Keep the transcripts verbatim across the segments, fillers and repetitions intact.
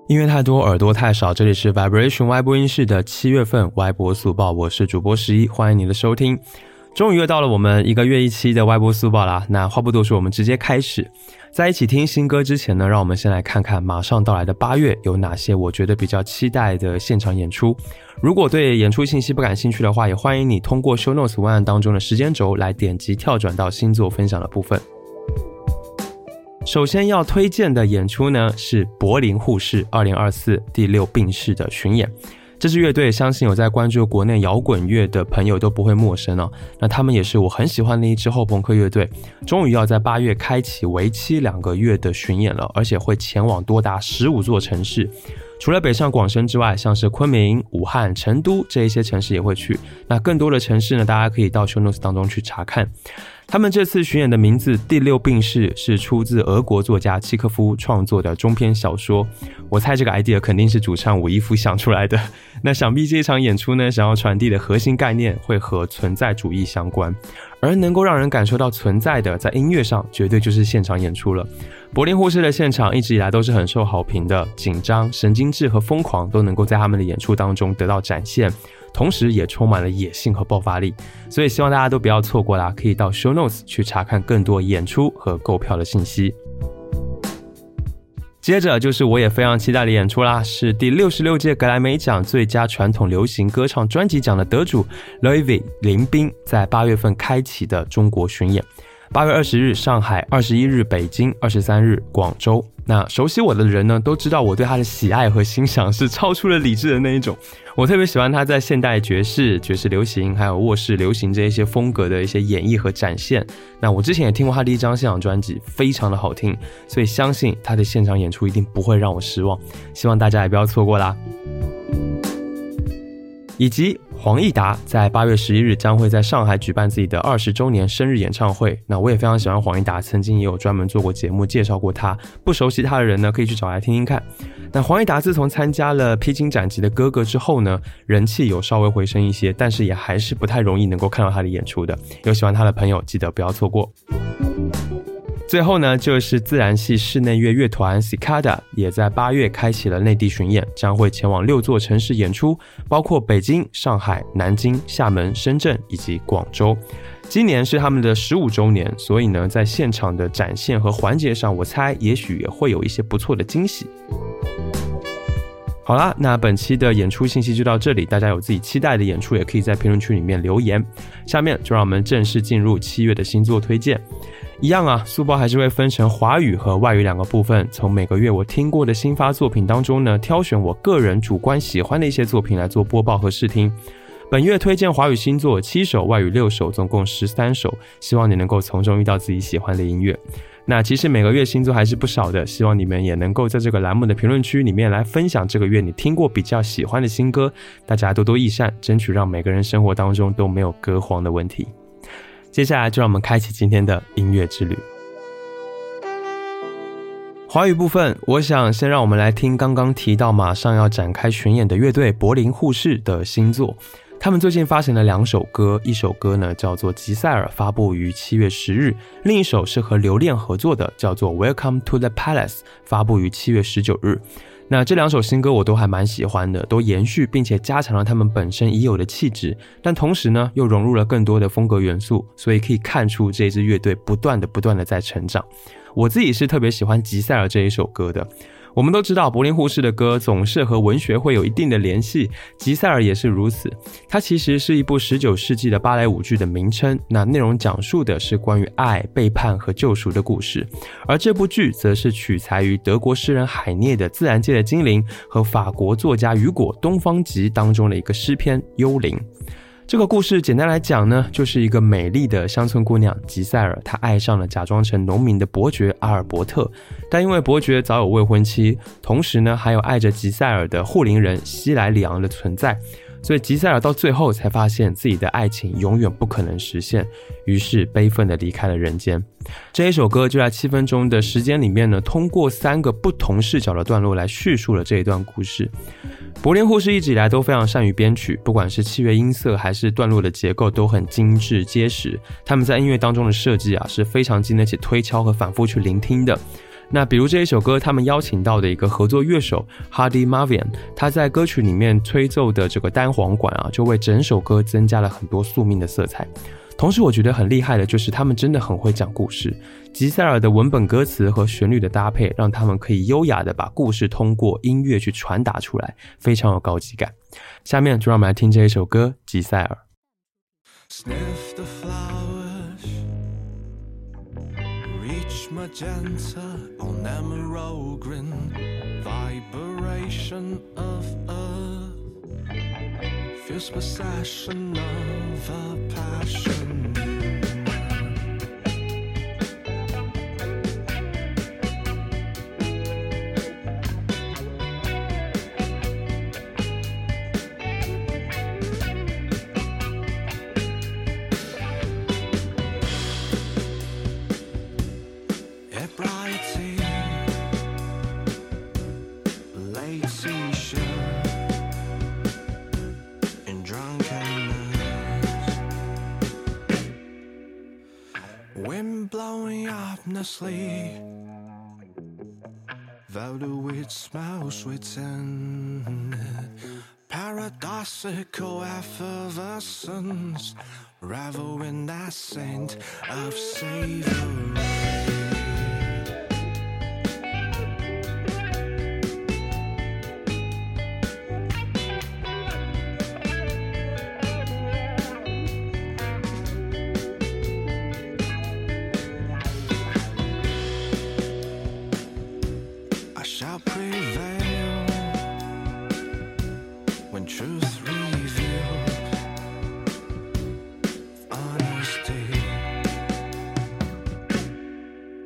音乐太多，耳朵太少，这里是 Vibration Y 播音室的七月份 Y 播速报，我是主播十一，欢迎你的收听。终于又到了我们一个月一期的 Y 播速报啦，那话不多说，我们直接开始。在一起听新歌之前呢，让我们先来看看马上到来的八月有哪些我觉得比较期待的现场演出。如果对演出信息不感兴趣的话，也欢迎你通过 Show Notes 文案当中的时间轴来点击跳转到星座分享的部分。首先要推荐的演出呢是柏林护士二零二四第六病室的巡演。这支乐队相信有在关注国内摇滚乐的朋友都不会陌生哦。那他们也是我很喜欢的一支后朋克乐队，终于要在八月开启为期两个月的巡演了，而且会前往多达十五座城市。除了北上广深之外，像是昆明、武汉、成都这一些城市也会去。那更多的城市呢，大家可以到 show notes 当中去查看。他们这次巡演的名字第六病室是出自俄国作家契科夫创作的中篇小说，我猜这个 idea 肯定是主唱伍伊夫想出来的。那想必这一场演出呢，想要传递的核心概念会和存在主义相关，而能够让人感受到存在的，在音乐上绝对就是现场演出了。柏林护士的现场一直以来都是很受好评的，紧张、神经质和疯狂都能够在他们的演出当中得到展现，同时也充满了野性和爆发力，所以希望大家都不要错过啦，可以到 show notes 去查看更多演出和购票的信息。接着就是我也非常期待的演出啦，是第六十六届格莱美奖最佳传统流行歌唱专辑奖的得主 Loewe 林彬在八月份开启的中国巡演。八月二十日上海，二十一日北京，二十三日广州。那熟悉我的人呢，都知道我对他的喜爱和欣赏是超出了理智的那一种。我特别喜欢他在现代爵士、爵士流行还有卧室流行这一些风格的一些演绎和展现。那我之前也听过他的一张现场专辑，非常的好听，所以相信他的现场演出一定不会让我失望，希望大家也不要错过啦。以及黄义达在八月十一日将会在上海举办自己的二十周年生日演唱会。那我也非常喜欢黄义达，曾经也有专门做过节目介绍过他，不熟悉他的人呢，可以去找来听听看。那黄义达自从参加了披荆斩棘的哥哥之后呢，人气有稍微回升一些，但是也还是不太容易能够看到他的演出的。有喜欢他的朋友记得不要错过。最后呢，就是自然系室内乐乐团 Cicada 也在八月开启了内地巡演，将会前往六座城市演出，包括北京、上海、南京、厦门、深圳以及广州。今年是他们的十五周年，所以呢，在现场的展现和环节上，我猜也许也会有一些不错的惊喜。好啦，那本期的演出信息就到这里，大家有自己期待的演出也可以在评论区里面留言。下面就让我们正式进入七月的星座推荐。一样啊，速报还是会分成华语和外语两个部分，从每个月我听过的新发作品当中呢，挑选我个人主观喜欢的一些作品来做播报和试听。本月推荐华语新作七首，外语六首，总共十三首，希望你能够从中遇到自己喜欢的音乐。那其实每个月新作还是不少的，希望你们也能够在这个栏目的评论区里面来分享这个月你听过比较喜欢的新歌，大家多多益善，争取让每个人生活当中都没有歌荒的问题。接下来就让我们开启今天的音乐之旅。华语部分，我想先让我们来听刚刚提到马上要展开巡演的乐队柏林护士的新作。他们最近发行了两首歌，一首歌呢叫做《吉赛尔》，发布于七月十日，另一首是和刘恋合作的，叫做《Welcome to the Palace》，发布于七月十九日。那这两首新歌我都还蛮喜欢的，都延续并且加强了他们本身已有的气质，但同时呢又融入了更多的风格元素，所以可以看出这支乐队不断的不断的在成长。我自己是特别喜欢《吉赛尔》这一首歌的。我们都知道柏林护士的歌总是和文学会有一定的联系，吉赛尔也是如此。它其实是一部十九世纪的芭蕾舞剧的名称，那内容讲述的是关于爱、背叛和救赎的故事，而这部剧则是取材于德国诗人海涅的《自然界的精灵》和法国作家雨果《东方集》当中的一个诗篇《幽灵》。这个故事简单来讲呢，就是一个美丽的乡村姑娘吉赛尔，她爱上了假装成农民的伯爵阿尔伯特，但因为伯爵早有未婚妻，同时呢还有爱着吉赛尔的护林人西莱里昂的存在，所以吉赛尔到最后才发现自己的爱情永远不可能实现，于是悲愤地离开了人间。这一首歌就在七分钟的时间里面呢，通过三个不同视角的段落来叙述了这一段故事。柏林护士一直以来都非常善于编曲，不管是器乐音色还是段落的结构都很精致结实，他们在音乐当中的设计啊是非常经得起推敲和反复去聆听的。 那比如这一首歌他们邀请到的一个合作乐手 Hadi Mavian， 他在歌曲里面吹奏的这个单簧管啊，就为整首歌增加了很多宿命的色彩。同时我觉得很厉害的就是他们真的很会讲故事，吉赛尔的文本歌词和旋律的搭配让他们可以优雅的把故事通过音乐去传达出来，非常有高级感。下面就让我们来听这一首歌《吉赛尔》。 Sniff the flowers, reach magenta on emerald green, vibration of earth, fierce possession of a passion. Ebriety, late seashore, in drunkenness, wind blowing ominously, though the weed smells within it, paradoxical effervescence, revel in that scent of savory. Shall prevail when truth reveals honesty.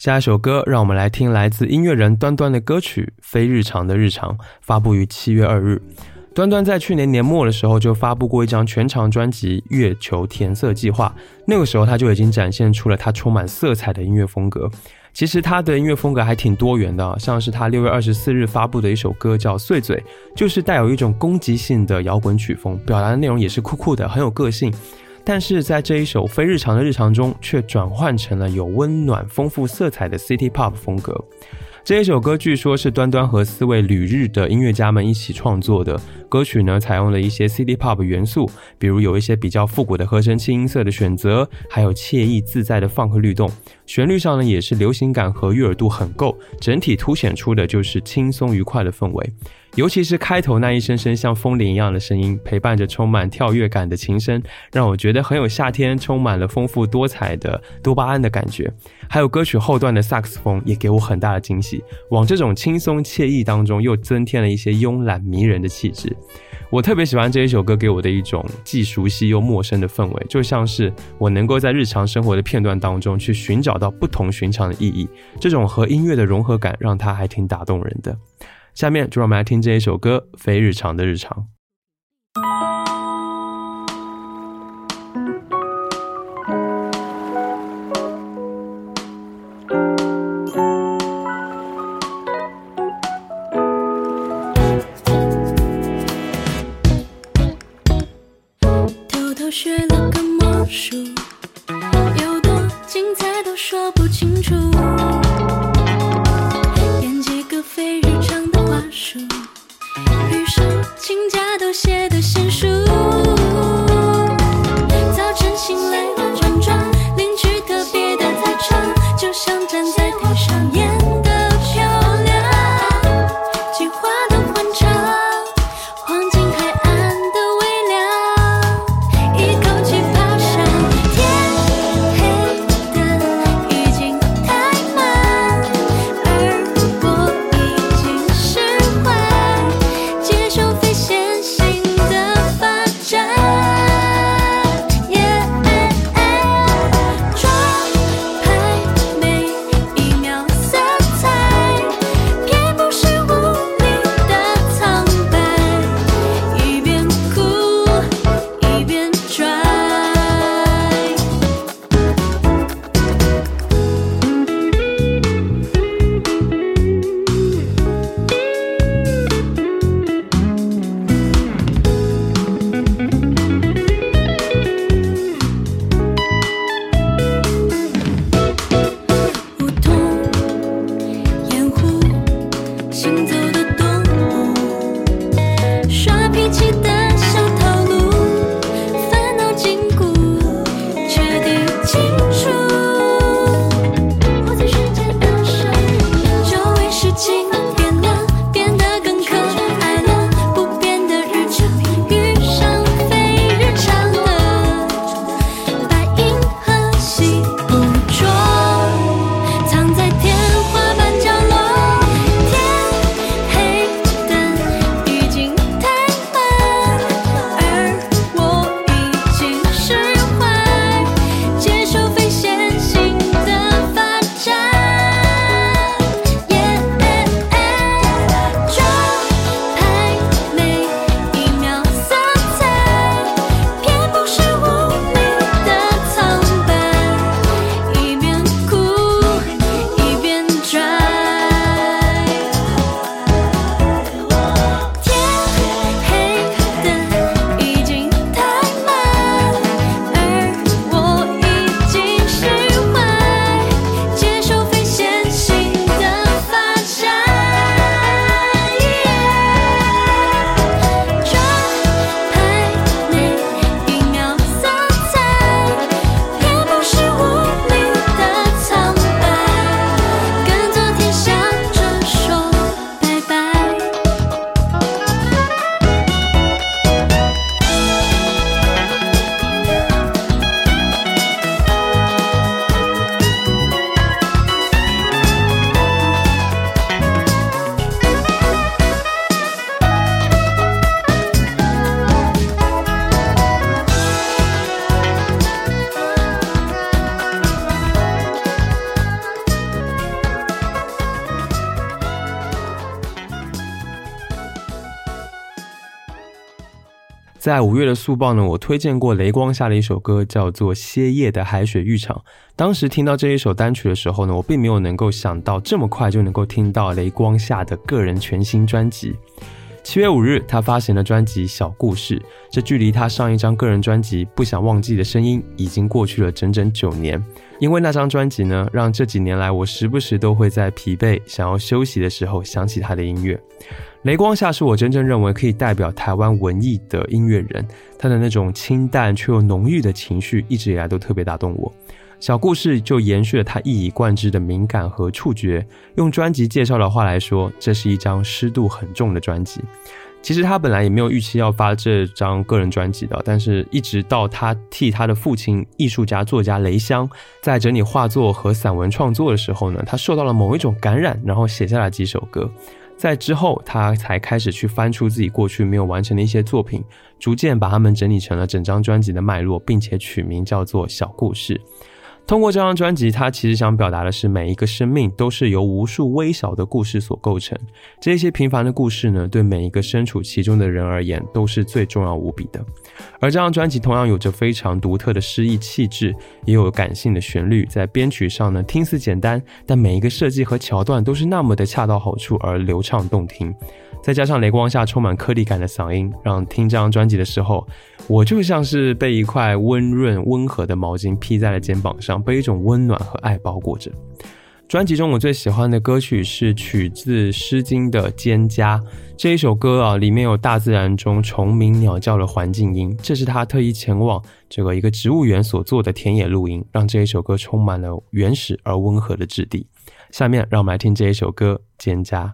下一首歌让我们来听来自音乐人端端的歌曲《非日常的日常》，发布于七月二日。端端在去年年末的时候就发布过一张全长专辑《月球填色计划》，那个时候他就已经展现出了他充满色彩的音乐风格。其实他的音乐风格还挺多元的，像是他六月二十四日发布的一首歌叫《碎嘴》，就是带有一种攻击性的摇滚曲风，表达的内容也是酷酷的，很有个性。但是在这一首非日常的日常中，却转换成了有温暖丰富色彩的 City Pop 风格。这一首歌据说是端端和四位旅日的音乐家们一起创作的，歌曲呢采用了一些 City Pop 元素，比如有一些比较复古的合成器音色的选择，还有惬意自在的放克律动。旋律上呢也是流行感和悦耳度很够，整体凸显出的就是轻松愉快的氛围。尤其是开头那一声声像风铃一样的声音，陪伴着充满跳跃感的琴声，让我觉得很有夏天充满了丰富多彩的多巴胺的感觉。还有歌曲后段的萨克斯风也给我很大的惊喜，往这种轻松惬意当中又增添了一些慵懒迷人的气质。我特别喜欢这一首歌给我的一种既熟悉又陌生的氛围，就像是我能够在日常生活的片段当中去寻找到不同寻常的意义，这种和音乐的融合感让它还挺打动人的。下面就让我们来听这一首歌《非日常的日常》。 偷偷学了个魔术，有多精彩都说不清楚，编几个非日常的话术，于是请假都写得娴熟。早晨醒来转转，邻居特别的在唱，就像站在台上演得漂亮，计划的欢唱，黄金海岸的微亮，一口气爬上天黑的已经太慢， 在五月的速报呢，我推荐过雷光下的一首歌叫做《歇业的海水浴场》。当时听到这一首单曲的时候呢，我并没有能够想到这么快就能够听到雷光下的个人全新专辑。七月五日，他发行了专辑《小故事》，这距离他上一张个人专辑《不想忘记的声音》已经过去了整整九年。因为那张专辑呢，让这几年来我时不时都会在疲惫想要休息的时候想起他的音乐。雷光下是我真正认为可以代表台湾文艺的音乐人，他的那种清淡却又浓郁的情绪一直以来都特别打动我。小故事就延续了他一以贯之的敏感和触觉，用专辑介绍的话来说，这是一张湿度很重的专辑。其实他本来也没有预期要发这张个人专辑的，但是一直到他替他的父亲艺术家作家雷香在整理画作和散文创作的时候呢，他受到了某一种感染，然后写下了几首歌。在之后他才开始去翻出自己过去没有完成的一些作品，逐渐把它们整理成了整张专辑的脉络，并且取名叫做小故事。通过这张专辑，他其实想表达的是每一个生命都是由无数微小的故事所构成，这些平凡的故事呢，对每一个身处其中的人而言都是最重要无比的。而这张专辑同样有着非常独特的诗意气质，也有感性的旋律，在编曲上呢听似简单，但每一个设计和桥段都是那么的恰到好处而流畅动听。再加上雷光下充满颗粒感的嗓音，让听这张专辑的时候，我就像是被一块温润温和的毛巾披在了肩膀上，被一种温暖和爱包裹着。专辑中我最喜欢的歌曲是取自诗经的《蒹葭》，这一首歌啊，里面有大自然中虫鸣鸟叫的环境音，这是他特意前往这个一个植物园所做的田野录音，让这一首歌充满了原始而温和的质地。下面让我们来听这一首歌《蒹葭》。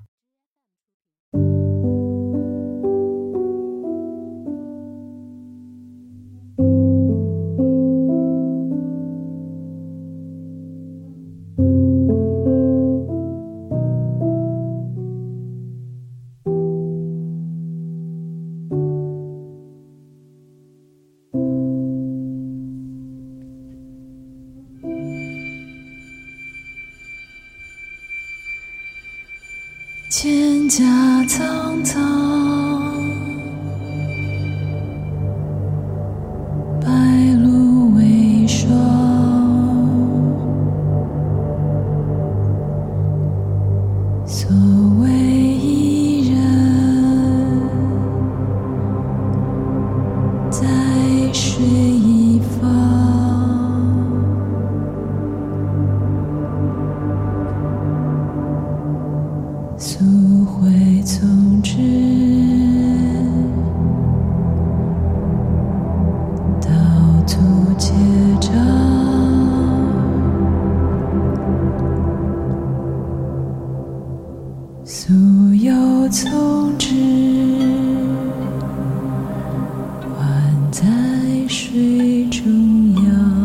蒹葭苍苍，白露为霜。所谓伊人，在水一方。溯洄从之，道途且长。溯游从之，宛在水中央。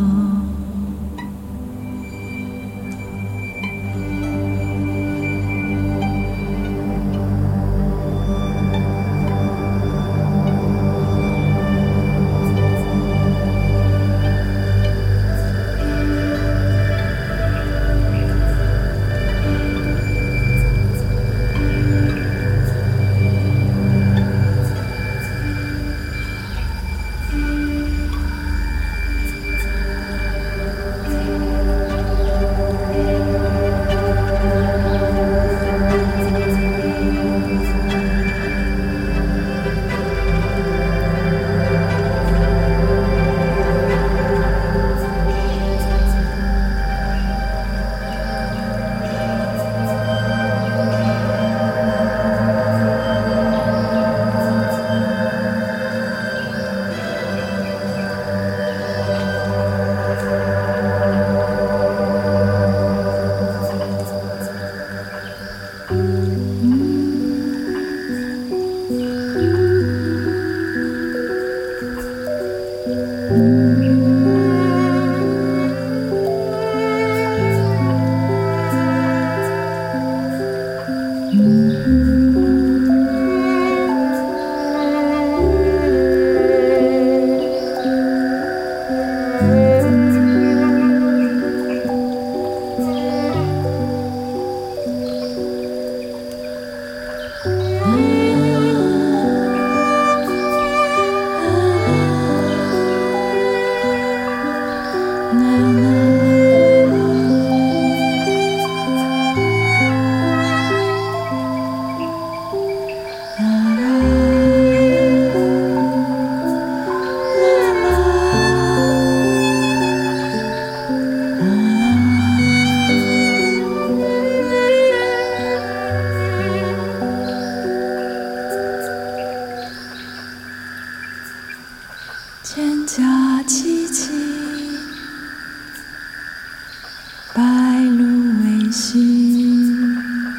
心。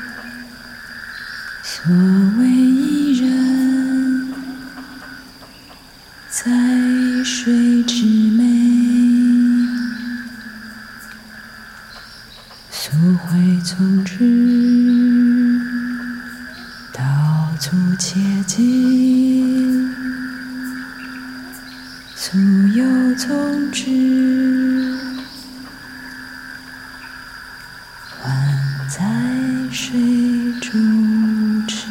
所谓一人，在水之美，溯洄从之，到处且进，溯游从之，还在水中吃。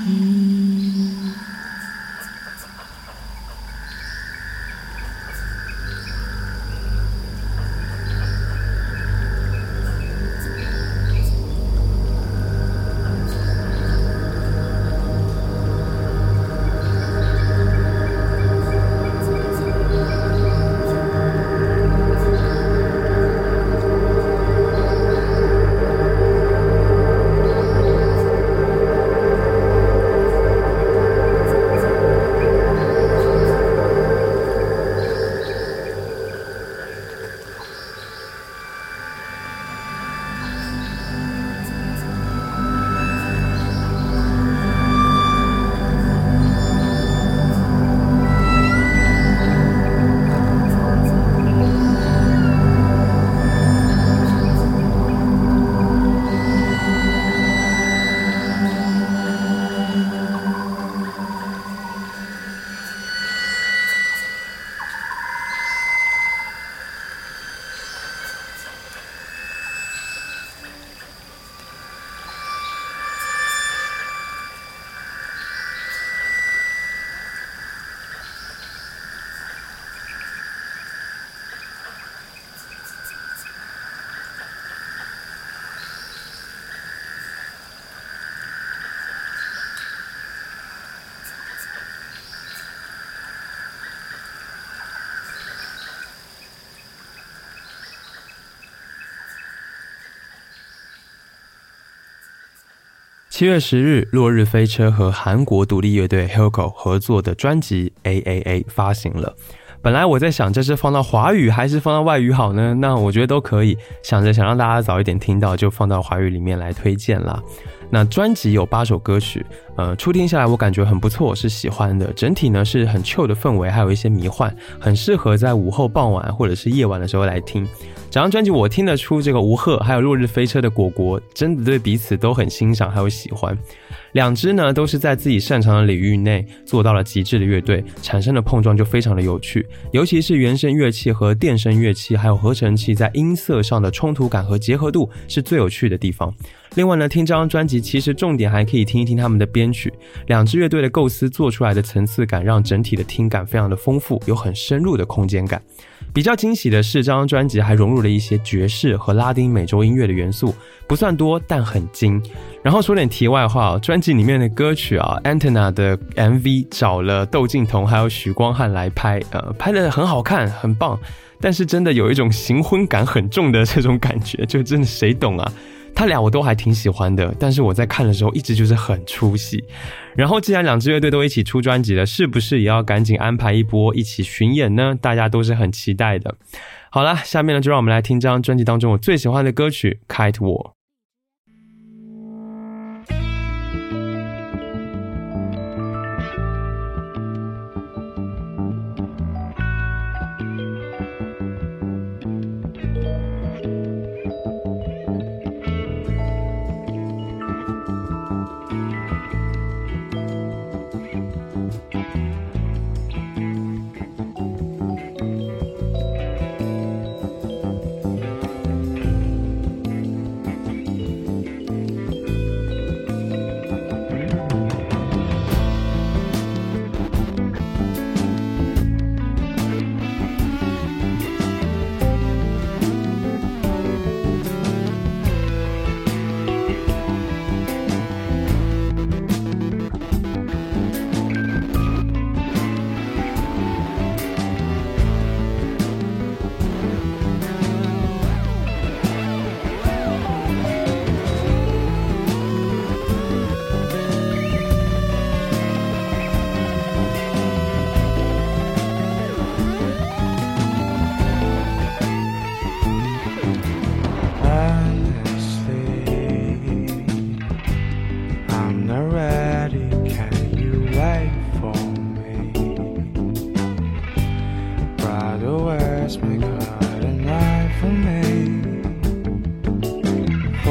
七月十日，落日飞车和韩国独立乐队 Hilco 合作的专辑 A A A 发行了。本来我在想这是放到华语还是放到外语好呢？那我觉得都可以，想着想让大家早一点听到，就放到华语里面来推荐啦。那专辑有八首歌曲，呃，初听下来我感觉很不错，是喜欢的。整体呢是很 chill 的氛围，还有一些迷幻，很适合在午后傍晚或者是夜晚的时候来听。整张专辑我听得出这个吴赫还有落日飞车的果果真的对彼此都很欣赏还有喜欢。两支呢都是在自己擅长的领域内做到了极致的乐队，产生的碰撞就非常的有趣，尤其是原声乐器和电声乐器还有合成器在音色上的冲突感和结合度是最有趣的地方。另外呢，听这张专辑其实重点还可以听一听他们的编曲，两支乐队的构思做出来的层次感让整体的听感非常的丰富，有很深入的空间感。比较惊喜的是，这张专辑还融入了一些爵士和拉丁美洲音乐的元素，不算多但很精。然后说点题外话，专辑里面的歌曲啊 Antenna 的 M V 找了窦靖童还有许光汉来拍，呃，拍得很好看很棒，但是真的有一种行婚感很重的这种感觉，就真的谁懂啊。他俩我都还挺喜欢的，但是我在看的时候一直就是很出戏。然后既然两支乐队都一起出专辑了，是不是也要赶紧安排一波一起巡演呢？大家都是很期待的。好啦，下面呢就让我们来听这张专辑当中我最喜欢的歌曲 Kite War。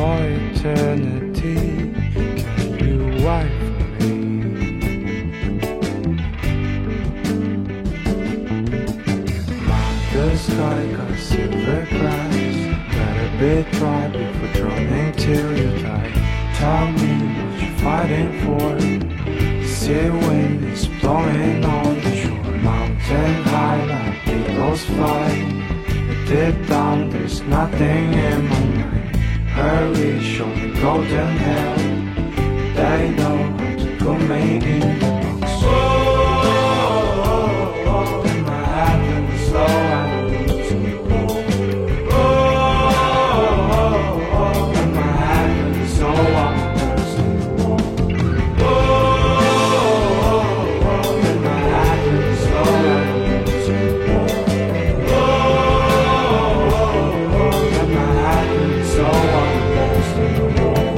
for eternity. Can you wipe for me? The sky got silver glass. Better be dry before drowning till you die. Tell me what you're fighting for. Sea wind is blowing on the shore. Mountain high like eagles fly. Deep down there's nothing in my mind. Hurry, show me golden hell. They know how to put me in the box. Oh, oh, oh, oh. And my heaven is slow and losing. Oh, oh, oh, oh. And my heaven is so I'm losing. Oh, oh, oh. And my heaven is slow and losing. So I'm lost in the world.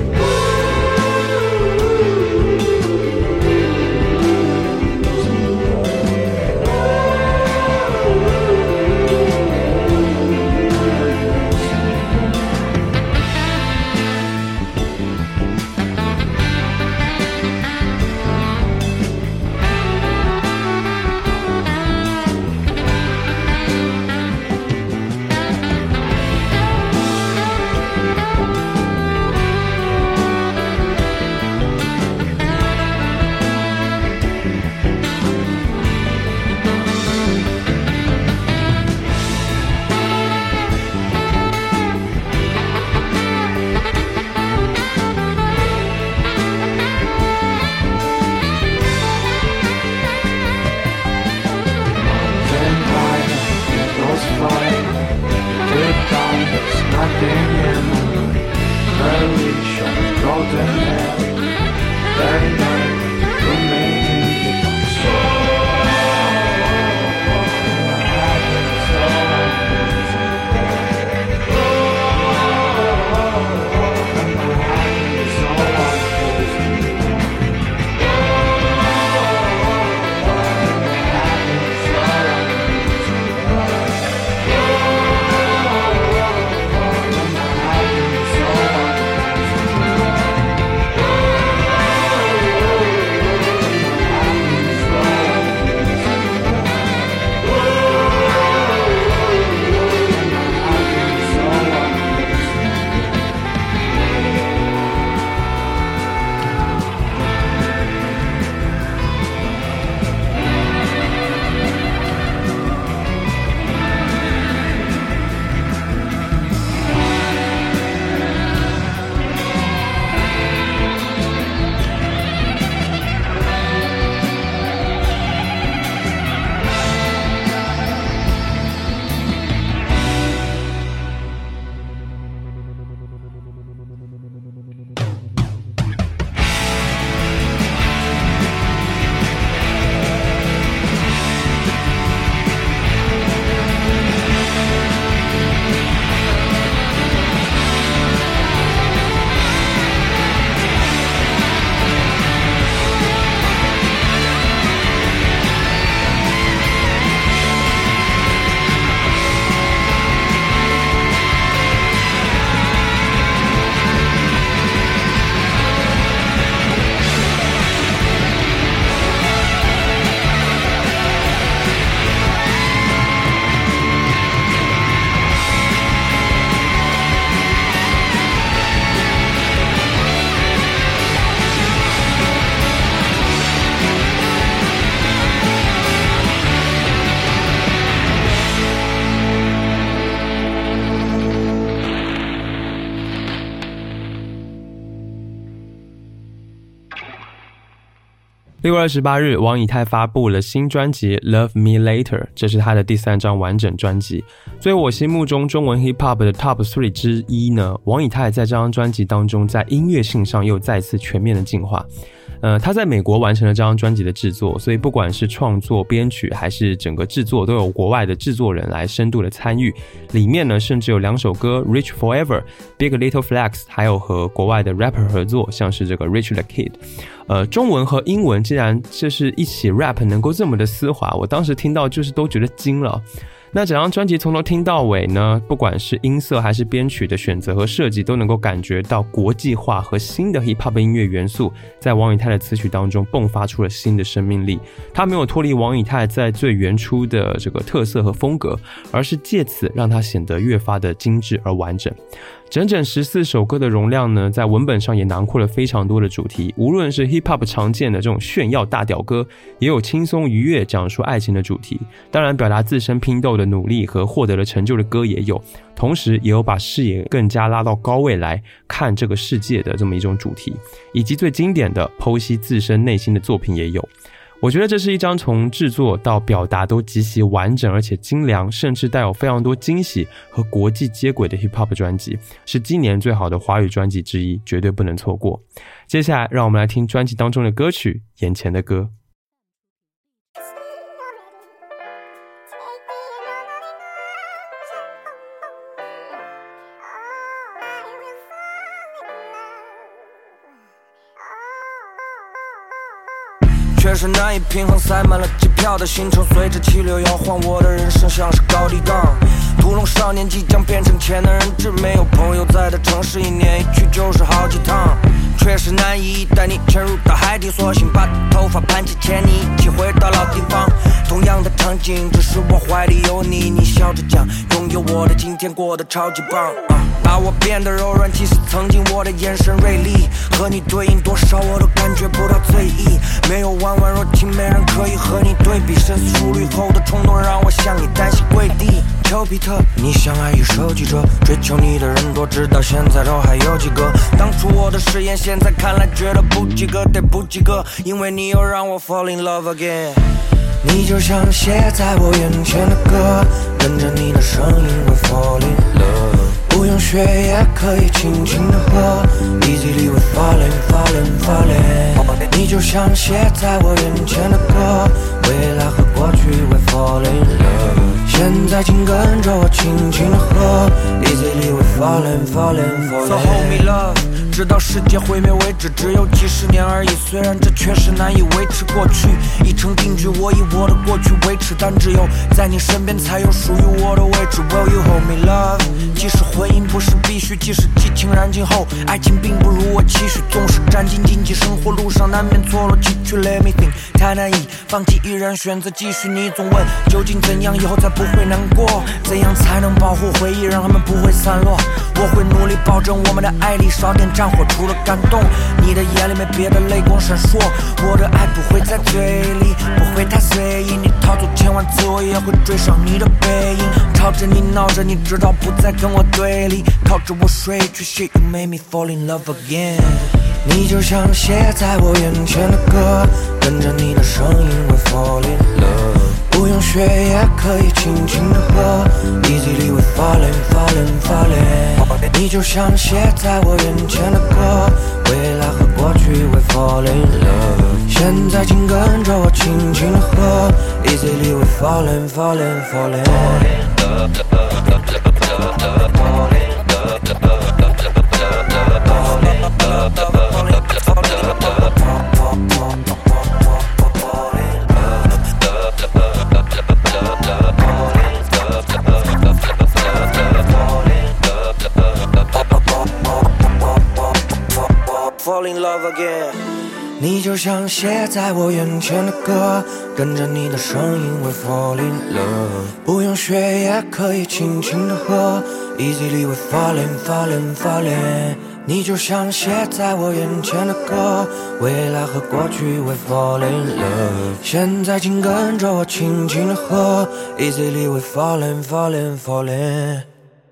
六月二十八日，王以太发布了新专辑《Love Me Later》，这是他的第三张完整专辑。作为我心目中中文 hip hop 的 top 三 之一呢，王以太在这张专辑当中，在音乐性上又再次全面的进化。呃，他在美国完成了这张专辑的制作，所以不管是创作、编曲还是整个制作，都有国外的制作人来深度的参与。里面呢，甚至有两首歌《Rich Forever》、《Big Little Flex》，还有和国外的 rapper 合作，像是这个 Rich the Kid。呃，中文和英文竟然就是一起 rap 能够这么的丝滑，我当时听到就是都觉得惊了。 那整张专辑从头听到尾呢，不管是音色还是编曲的选择和设计，都能够感觉到国际化和新的 hip hop 音乐元素在王以太的词曲当中迸发出了新的生命力。他没有脱离王以太在最原初的这个特色和风格，而是借此让它显得越发的精致而完整。整整十四首歌的容量呢，在文本上也囊括了非常多的主题，无论是 hip hop 常见的这种炫耀大屌歌，也有轻松愉悦讲述爱情的主题，当然表达自身拼斗的努力和获得了成就的歌也有，同时也有把视野更加拉到高位来看这个世界的这么一种主题，以及最经典的剖析自身内心的作品也有。我觉得这是一张从制作到表达都极其完整而且精良，甚至带有非常多惊喜和国际接轨的 hip hop 专辑，是今年最好的华语专辑之一，绝对不能错过。接下来让我们来听专辑当中的歌曲《眼前的歌》。 确实难以平衡，塞满了机票的行程，随着气流摇晃，我的人生像是高低杠。屠龙少年即将变成钱的人质，没有朋友在的城市，一年一去就是好几趟。确实难以带你潜入到海底，索性把头发盘起，牵你一起回到老地方。同样的场景，只是我怀里有你，你笑着讲，拥有我的今天过得超级棒。啊把我变得柔软，其实曾经我的眼神锐利，和你对应多少我都感觉不到醉意，没有弯弯若情，没人可以和你对比，深思熟虑后的冲动让我向你单膝跪地。丘比特，你像爱与收集者，追求你的人多，直到现在都还有几个，当初我的誓言现在看来觉得不及格，得不及格，因为你又让我 fall in love again。 你就像写在我眼前的歌，跟着你的声音会 fall in love， 不用学也可以轻轻的喝， easily we falling falling falling。 你就像写在我眼前的歌，未来和过去会 fall in love， 现在请跟着我轻轻的喝， easily we falling falling falling。 So hold me love，直到世界毁灭为止，只有几十年而已，虽然这确实难以维持，过去已成定局，我以我的过去维持，但只有在你身边才有属于我的位置。 Will you hold me love， 即使婚姻不是必须，即使激情燃尽后爱情并不如我期许，总是战兢兢兢，生活路上难免错落崎岖， Let me think， 太难以放弃，依然选择继续。你总问究竟怎样以后才不会难过，怎样才能保护回忆让他们不会散落，我会努力保证我们的爱里少点战火，除了感动，你的眼里没别的泪光闪烁，我的爱不会在嘴里，不会太随意，你逃走千万次我也会追上你的背影，吵着你闹着你直到不再跟我对立，靠着我睡去 Shit you made me fall in love again。 你就像写在我眼前的歌，跟着你的声音会 fall in love， 不用学也可以轻轻的喝， easily we falling falling falling。 你就像写在我眼前的歌，未来和过去会 fall in love， 现在请跟着我轻轻的喝， easily we falling falling falling。 Fall in love again。 你就像写在我眼前的歌，跟着你的声音会 fall in love， 不用学也可以轻轻的喝， easily we falling falling falling。 你就像写在我眼前的歌，未来和过去会 fall in love， 现在请跟着我轻轻的喝， easily we falling falling falling。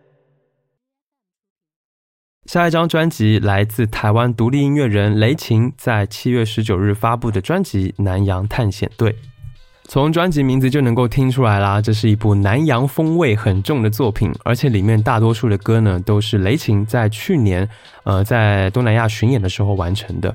下一张专辑来自台湾独立音乐人雷擎在七月十九日发布的专辑《南洋探险队》。从专辑名字就能够听出来啦，这是一部南洋风味很重的作品，而且里面大多数的歌呢都是雷擎在去年呃在东南亚巡演的时候完成的。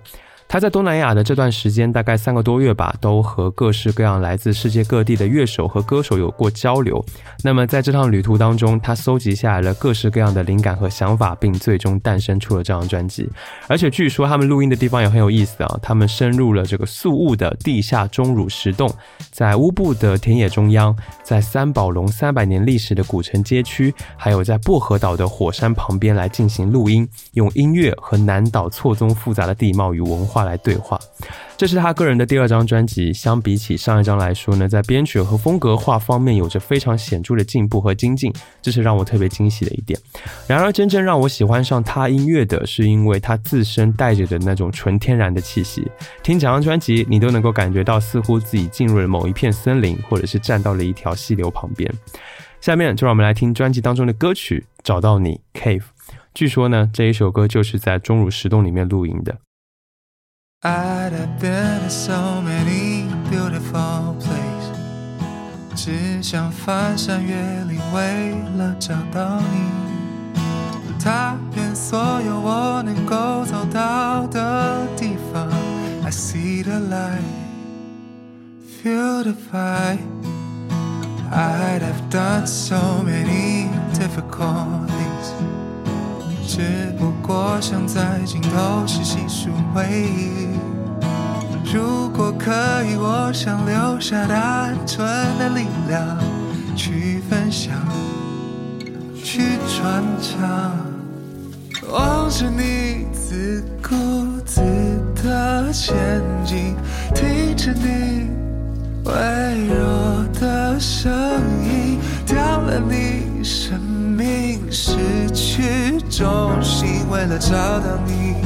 他在东南亚的这段时间大概三个多月吧，都和各式各样来自世界各地的乐手和歌手有过交流。那么在这趟旅途当中，他搜集下来了各式各样的灵感和想法，并最终诞生出了这张专辑。而且据说他们录音的地方也很有意思啊，他们深入了这个宿务的地下钟乳石洞，在乌布的田野中央，在三宝龙三百年历史的古城街区，还有在薄荷岛的火山旁边来进行录音，用音乐和南岛错综复杂的地貌与文化来对话。这是他个人的第二张专辑，相比起上一张来说呢，在编曲和风格化方面有着非常显著的进步和精进，这是让我特别惊喜的一点。然而真正让我喜欢上他音乐的是因为他自身带着的那种纯天然的气息，听整张专辑你都能够感觉到似乎自己进入了某一片森林，或者是站到了一条溪流旁边。下面就让我们来听专辑当中的歌曲《找到你》 Cave。 据说呢，这一首歌就是在钟乳石洞里面录音的。 I'd have been in so many beautiful places， 只想翻山越岭，为了找到你，踏遍所有我能够走到的地方。I see the light, feel the fire. I'd have done so many difficult things， 只不过想在尽头时细数回忆。如果可以，我想留下单纯的力量，去分享，去传唱。望着你自顾自的前进，听着你微弱的声音，掉了你生命失去重心，为了找到你，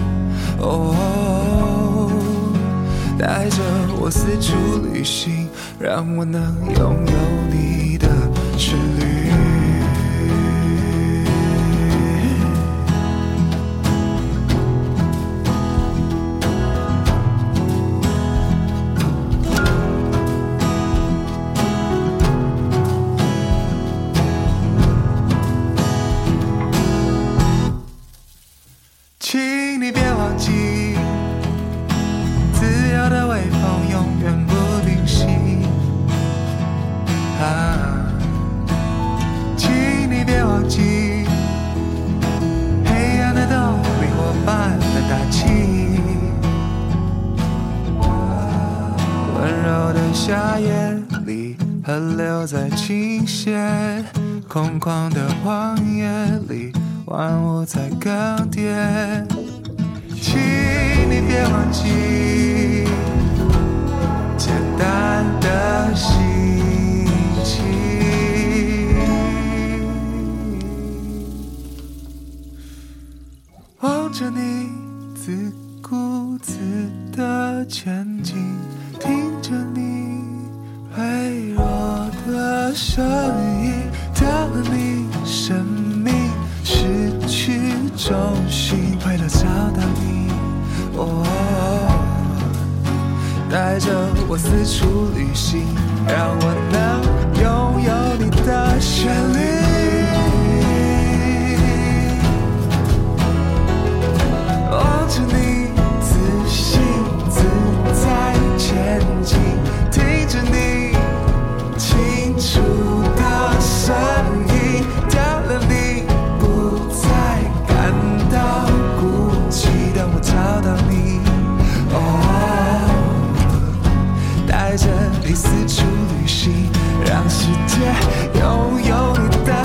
哦，带着我四处旅行，让我能拥有你的旋律。请你别忘记，自由的微风永远不停息啊！请你别忘记，黑暗的洞里伙伴的大气，温柔的夏夜里，河流在倾斜，空旷的荒野里，万物在更迭。请你别忘记简单的心情，望着你自顾自的前进，听着你微弱的声音，掉了你生命失去重心，为了找到你，哦，带着我四处旅行，让我能拥有你的旋律。望着你自信自在前进，听着你清楚的声音，掉了你不再感到孤寂，当我找到你，哦，带着你四处旅行，让世界拥有你的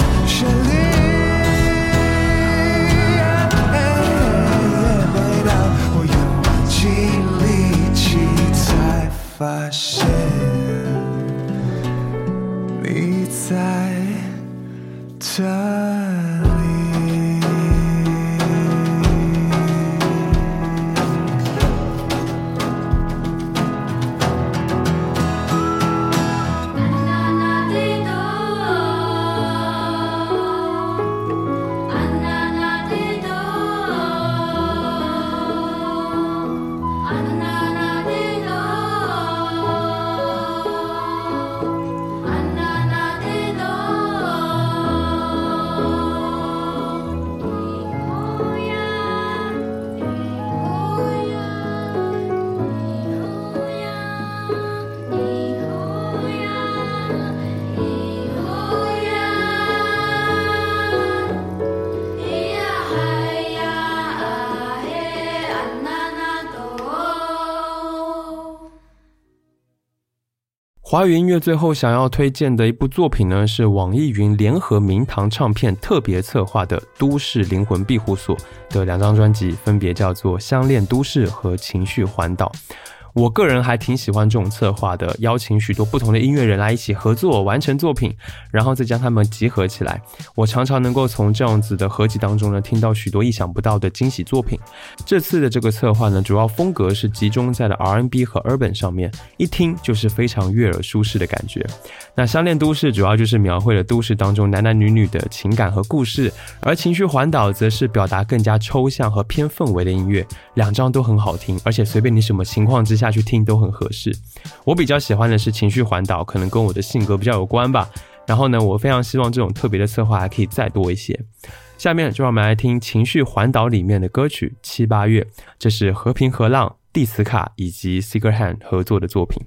华语音乐最后想要推荐的一部作品呢，是网易云联合明堂唱片特别策划的都市灵魂庇护所的两张专辑，分别叫做相恋都市和情绪环岛。我个人还挺喜欢这种策划的，邀请许多不同的音乐人来一起合作完成作品，然后再将他们集合起来。我常常能够从这样子的合集当中呢，听到许多意想不到的惊喜作品。这次的这个策划呢，主要风格是集中在了 R and B 和 Urban 上面，一听就是非常悦耳舒适的感觉。那相恋都市主要就是描绘了都市当中男男女女的情感和故事，而情绪环岛则是表达更加抽象和偏氛围的音乐。两张都很好听，而且随便你什么情况之下去听都很合适。我比较喜欢的是情绪环岛，可能跟我的性格比较有关吧。然后呢，我非常希望这种特别的策划还可以再多一些。下面就让我们来听情绪环岛里面的歌曲《七八月》，这是和平河浪、蒂斯卡以及 Secret Hand 合作的作品。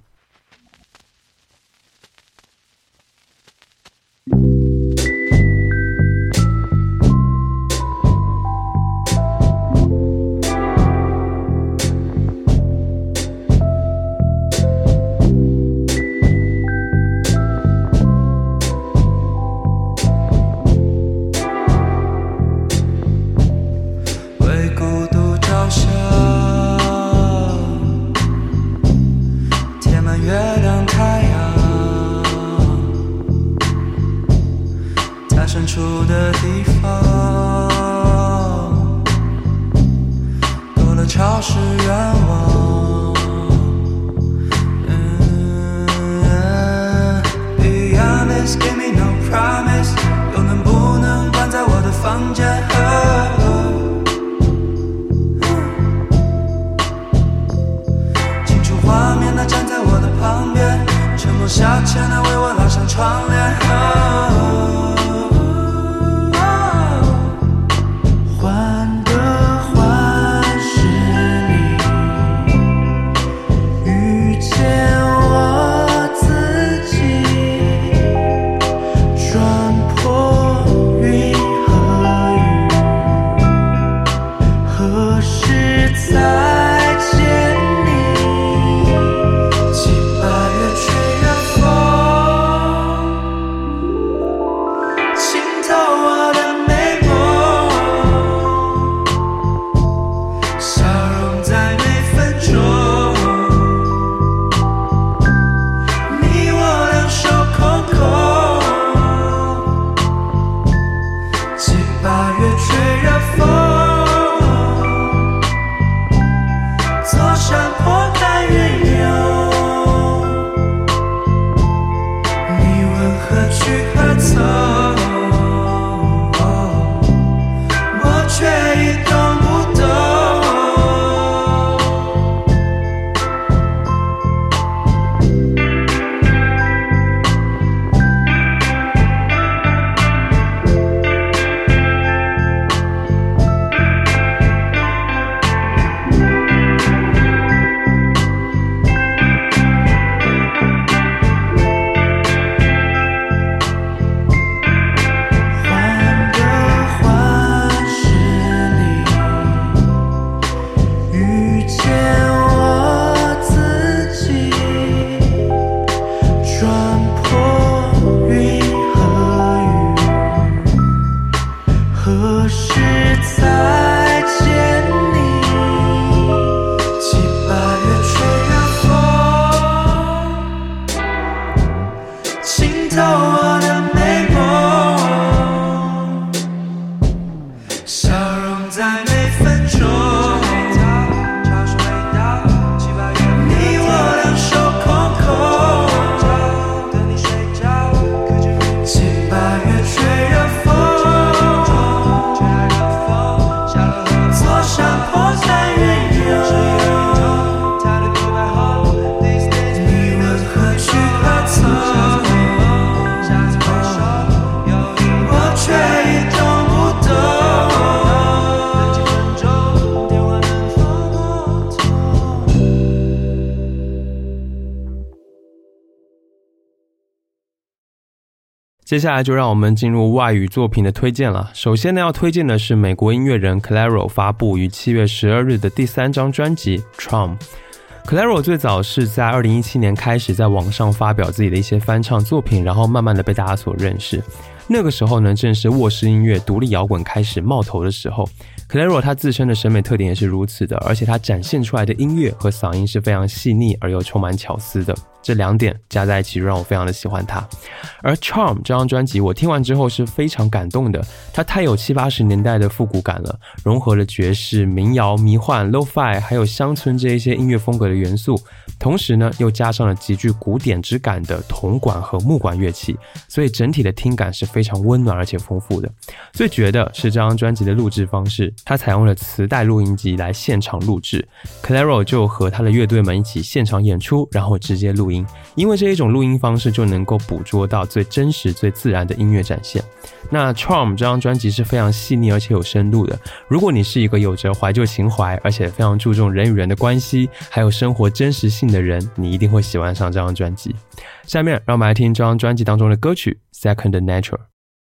接下来就让我们进入外语作品的推荐了。首先呢，要推荐的是美国音乐人 Clairo 发布于七月十二日的第三张专辑 Trom。 Clairo 最早是在二零一七年开始在网上发表自己的一些翻唱作品，然后慢慢的被大家所认识。那个时候呢，正是卧室音乐、独立摇滚开始冒头的时候。Clairo 他自身的审美特点也是如此的，而且他展现出来的音乐和嗓音是非常细腻而又充满巧思的，这两点加在一起让我非常的喜欢他。而 Charm 这张专辑我听完之后是非常感动的，它太有七八十年代的复古感了，融合了爵士、民谣、迷幻、lo-fi 还有乡村这一些音乐风格的元素，同时呢又加上了极具古典之感的铜管和木管乐器，所以整体的听感是非常温暖而且丰富的。最绝的是这张专辑的录制方式，它采用了磁带录音机来现场录制， Clairo 就和他的乐队们一起现场演出，然后直接录音，因为这一种录音方式就能够捕捉到最真实最自然的音乐展现。那 Charm 这张专辑是非常细腻而且有深度的，如果你是一个有着怀旧情怀而且非常注重人与人的关系还有生活真实性的人，你一定会喜欢上这张专辑。下面让我们来听这张专辑当中的歌曲 Second Nature。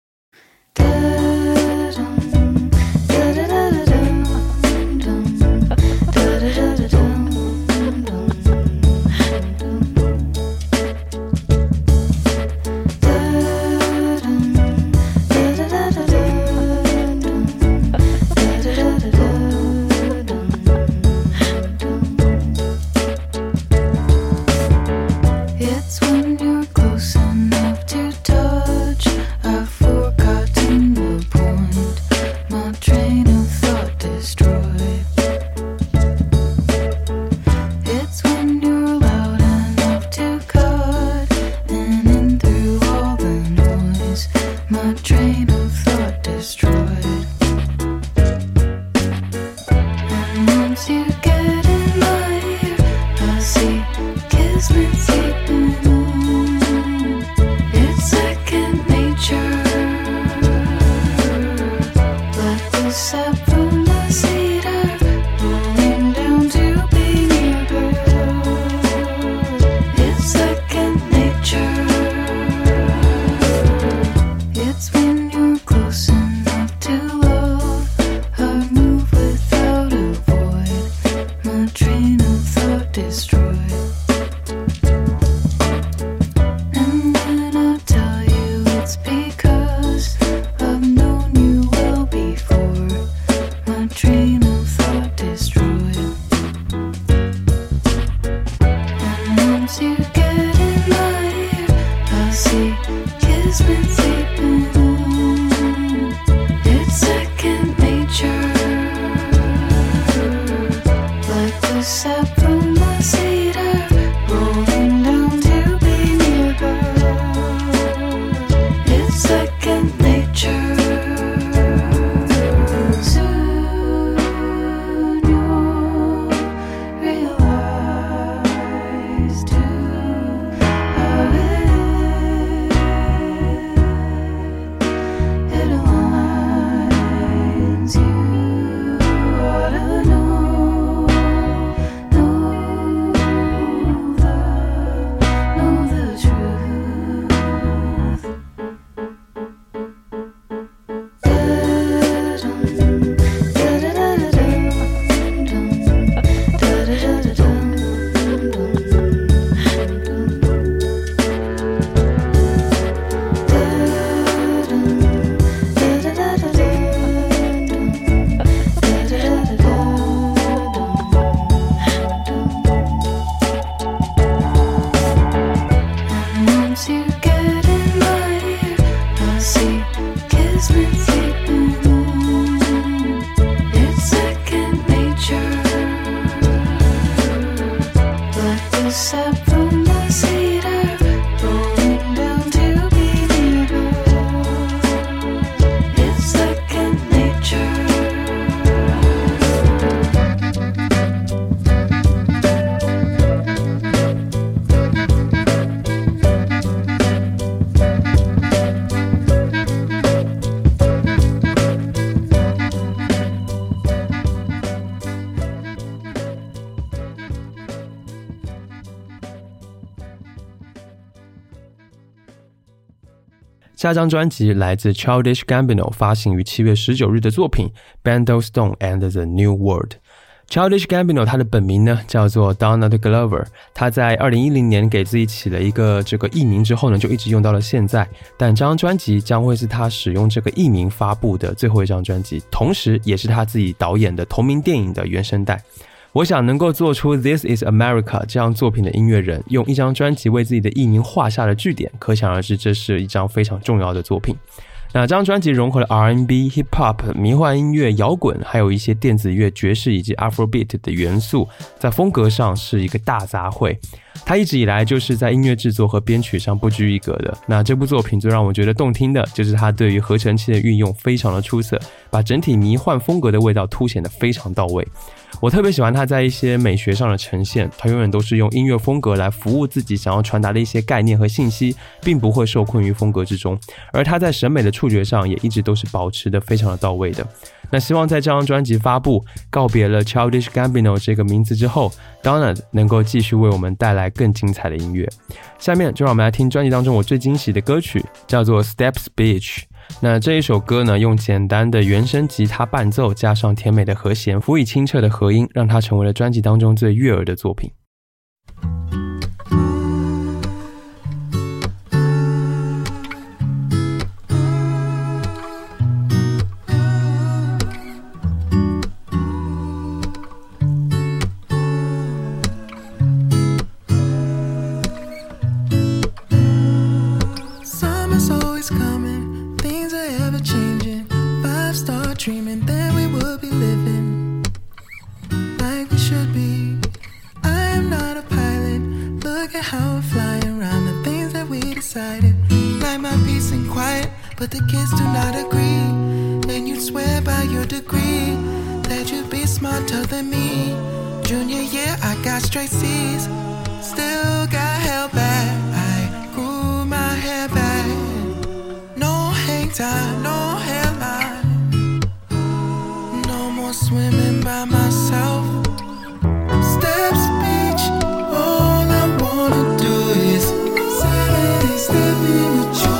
下张专辑来自 Childish Gambino 发行于七月十九日的作品 Bando Stone and the New World。 Childish Gambino 他的本名呢叫做 Donald Glover， 他在二零一零年给自己起了一个这个艺名之后呢，就一直用到了现在。但这张专辑将会是他使用这个艺名发布的最后一张专辑，同时也是他自己导演的同名电影的原声带。我想能够做出 This is America 这样作品的音乐人，用一张专辑为自己的艺名画下了句点，可想而知这是一张非常重要的作品。那这张专辑融合了 R and B、Hip-Hop、迷幻音乐、摇滚，还有一些电子乐、爵士以及 Afrobeat 的元素，在风格上是一个大杂烩。他一直以来就是在音乐制作和编曲上不拘一格的。那这部作品最让我觉得动听的就是他对于合成器的运用非常的出色，把整体迷幻风格的味道凸显得非常到位。我特别喜欢他在一些美学上的呈现，他永远都是用音乐风格来服务自己想要传达的一些概念和信息，并不会受困于风格之中。而他在审美的触觉上也一直都是保持得非常的到位的。那希望在这张专辑发布，告别了 Childish Gambino 这个名字之后， Donald 能够继续为我们带来更精彩的音乐。下面就让我们来听专辑当中我最惊喜的歌曲，叫做 Steps Beach。那这一首歌呢，用简单的原声吉他伴奏加上甜美的和弦，辅以清澈的和音，让它成为了专辑当中最悦耳的作品。 But the kids do not agree, and you'd swear by your degree that you'd be smarter than me. Junior year, I got straight C's, still got held back. I grew my hair back, no hang time, no hairline, no more swimming by myself. Steps Beach, all I wanna do is Saturday stepping with you.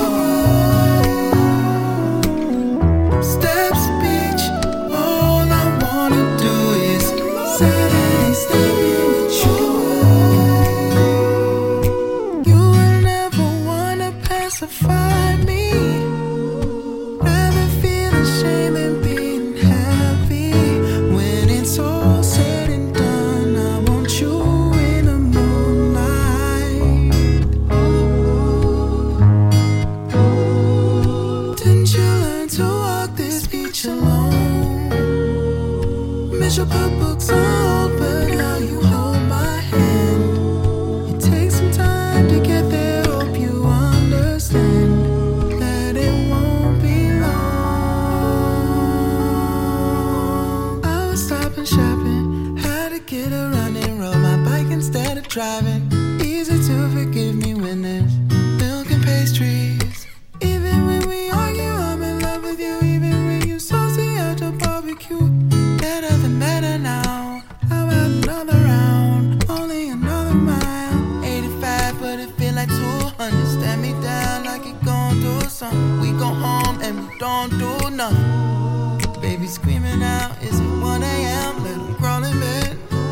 Driving, easy to forgive me when there's milk and pastries. Even when we argue, I'm in love with you. Even when you saucy at the barbecue, better than better now. How about another round? Only another mile. eighty-five, but it feel like two hundred. Stand me down like you gon' do something. We go home and we don't do nothing. Baby screaming out, is it one a.m.? Let him crawl in bed.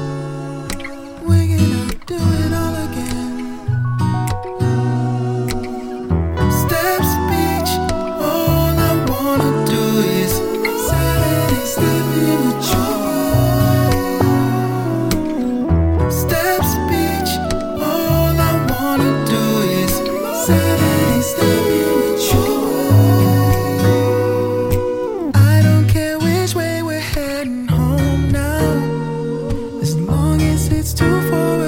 Do it all again. Steps Beach, all I wanna do is Saturday stepping with you. Steps Beach, all I wanna do is Saturday stepping with you. I don't care which way we're heading home now, as long as it's too forward.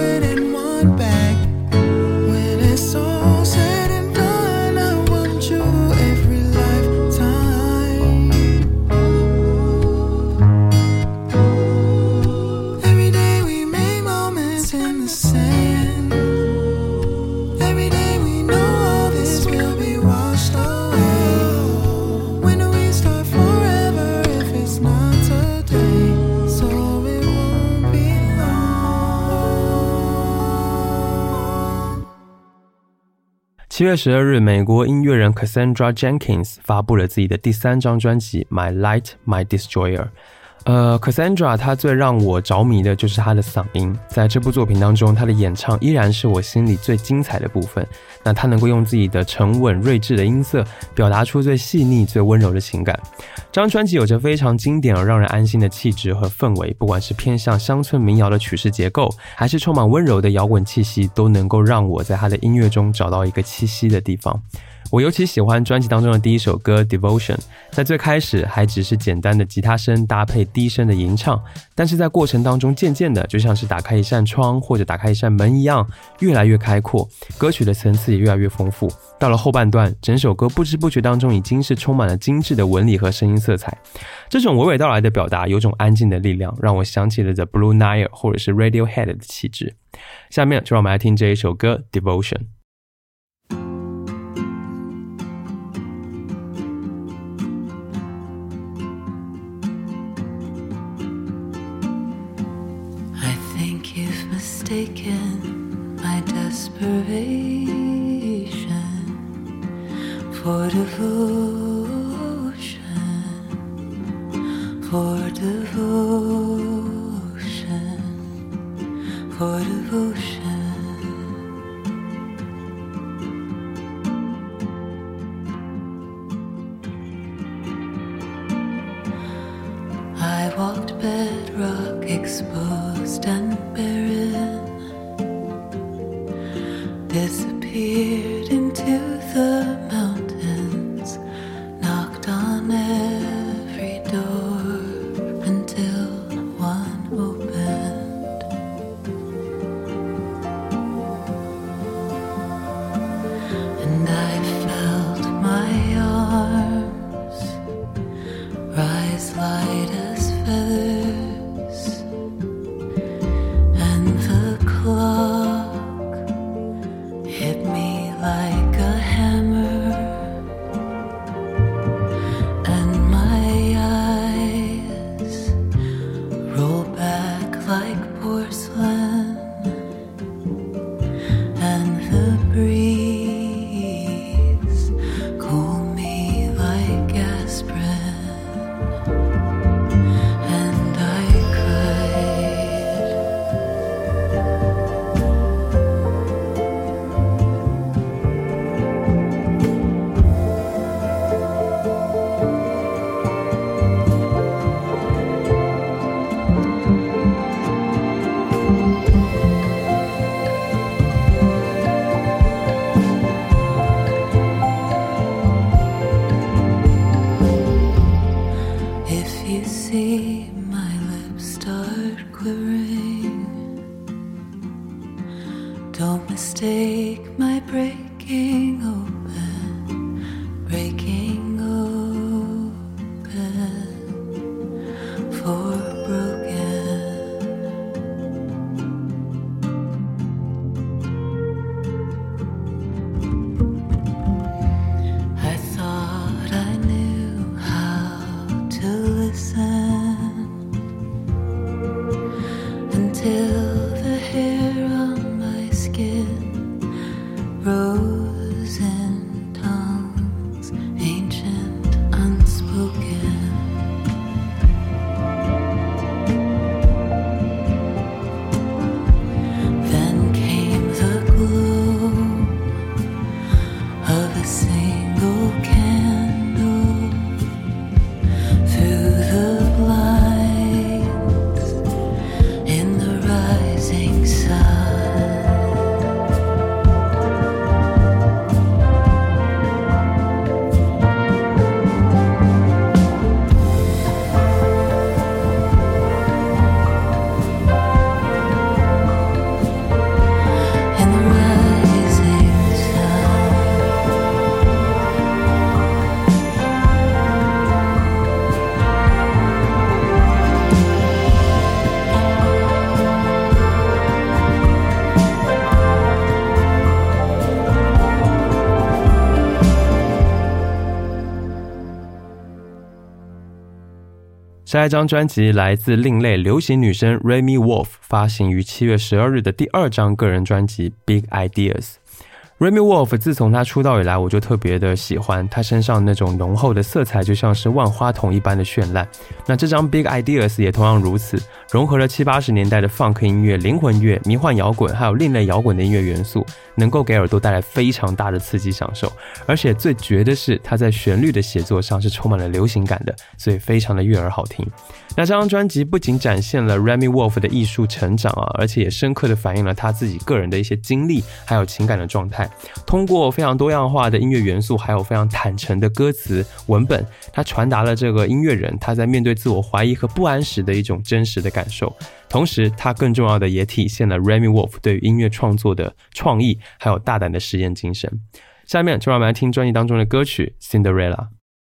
七月十二日，美国音乐人 Cassandra Jenkins 发布了自己的第三张专辑 My Light, My Destroyer。 呃 Cassandra 她最让我着迷的就是她的嗓音，在这部作品当中，她的演唱依然是我心里最精彩的部分。那她能够用自己的沉稳睿智的音色，表达出最细腻最温柔的情感。这张专辑有着非常经典而让人安心的气质和氛围，不管是偏向乡村民谣的曲式结构，还是充满温柔的摇滚气息，都能够让我在她的音乐中找到一个栖息的地方。我尤其喜欢专辑当中的第一首歌 Devotion， 在最开始还只是简单的吉他声搭配低声的吟唱，但是在过程当中渐渐的就像是打开一扇窗或者打开一扇门一样，越来越开阔，歌曲的层次也越来越丰富。到了后半段，整首歌不知不觉当中已经是充满了精致的纹理和声音色彩，这种娓娓道来的表达有种安静的力量，让我想起了 The Blue Nile 或者是 Radiohead 的气质。下面就让我们来听这一首歌 Devotion。Taken my desperation for devotion, for devotion, for devotion. I walked bedrock exposed and barren, disappeared into the mountains, knocked on every door until one opened. And I felt my arms rise light as feathers, and the clock hit me like a hammer, and my eyes roll back like porcelain, and the breeze cool me like aspirin. And I cried. If you see my lips start quivering, don't mistake my breaking open, breaking open for broken. I thought I knew how to listen until the hair on my skin rose in tongues ancient unspoken. Then came the glow of a single candle through the blinds in the rising sun. In the rising sun. 下一张专辑来自另类流行女生 Remi Wolf， 发行于七月十二日的第二张个人专辑 Big Ideas。 Remi Wolf 自从他出道以来，我就特别的喜欢他身上那种浓厚的色彩，就像是万花筒一般的绚烂。那这张 Big Ideas 也同样如此，融合了七八十年代的 funk 音乐、灵魂乐、迷幻摇滚还有另类摇滚的音乐元素，能够给耳朵带来非常大的刺激享受。而且最绝的是，他在旋律的写作上是充满了流行感的，所以非常的悦耳好听。那这张专辑不仅展现了 Remi Wolf 的艺术成长啊，而且也深刻的反映了他自己个人的一些经历还有情感的状态。通过非常多样化的音乐元素还有非常坦诚的歌词文本，他传达了这个音乐人他在面对自我怀疑和不安时的一种真实的感受。同时他更重要的也体现了 Remi Wolf 对于音乐创作的创意还有大胆的实验精神。下面就让我们来听专辑当中的歌曲 Cinderella。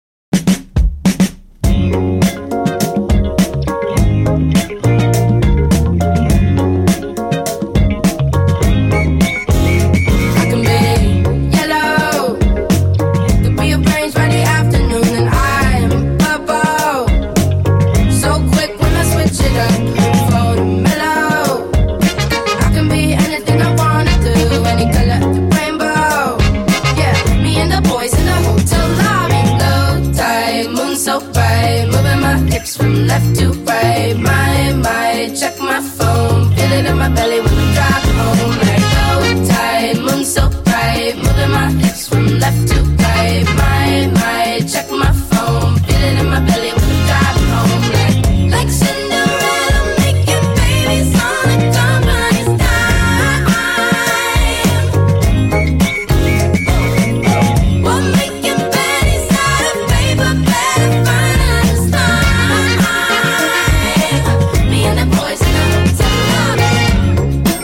From left to right, my, my, check my phone, feel it in my belly when I'm driving home, like low tide, moon so bright, moving my hips from left to right, my, my, check my phone, feel it in my belly when I'm driving home, like, like Cinderella, making babies on a company's dime, we're making baddies out of paper, better find us time. Me and the boys in the hotel lobby.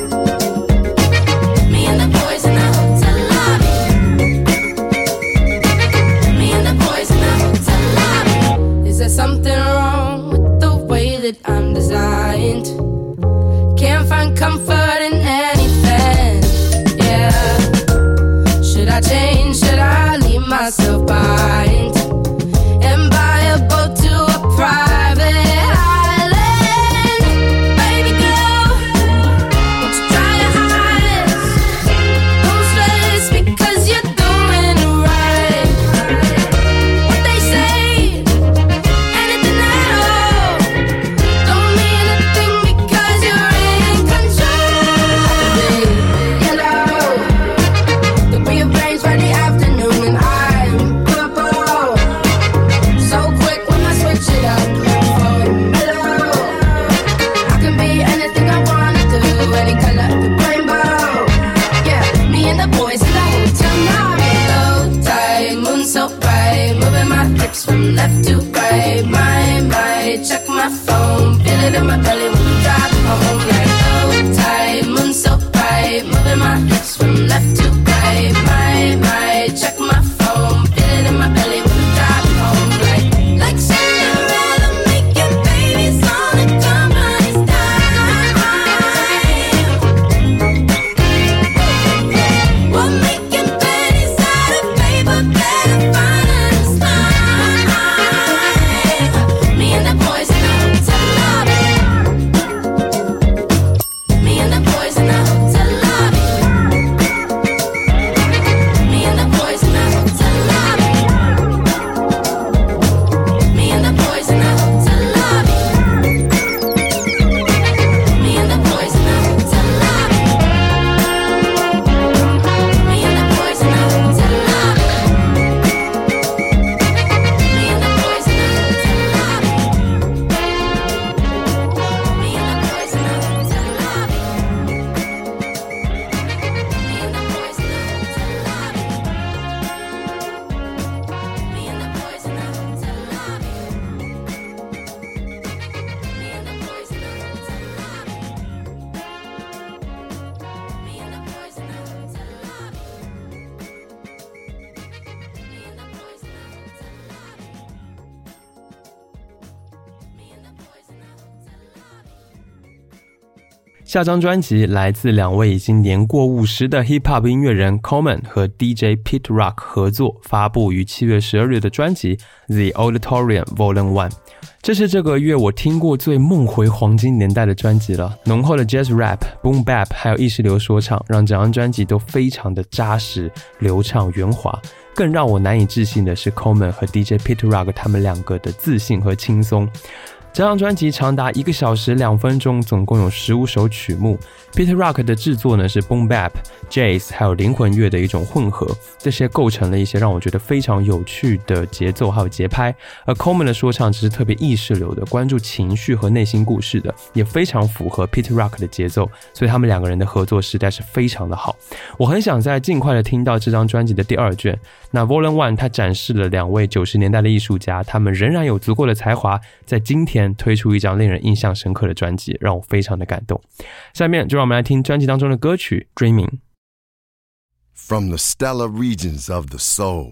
下张专辑来自两位已经年过五十的 hip hop 音乐人 Common 和 D J Pete Rock 合作发布于七月十二日的专辑 The Auditorium Volume one。 这是这个月我听过最梦回黄金年代的专辑了，浓厚的 Jazz Rap、Boom Bap 还有意识流说唱让整张专辑都非常的扎实、流畅、圆滑。更让我难以置信的是 Common 和 D J Pete Rock 他们两个的自信和轻松。这张专辑长达一个小时两分钟，总共有十五首曲目。Pete Rock 的制作呢是 Boom Bap、Jazz 还有灵魂乐的一种混合，这些构成了一些让我觉得非常有趣的节奏还有节拍。而 Common 的说唱只是特别意识流的，关注情绪和内心故事的，也非常符合 Pete Rock 的节奏，所以他们两个人的合作实在是非常的好。我很想在尽快的听到这张专辑的第二卷。那 Volume one 它展示了两位九十年代的艺术家，他们仍然有足够的才华，在今天推出一张令人印象深刻的专辑，让我非常的感动。下面就让我们来听专辑当中的歌曲 Dreaming。 From the stellar regions of the soul,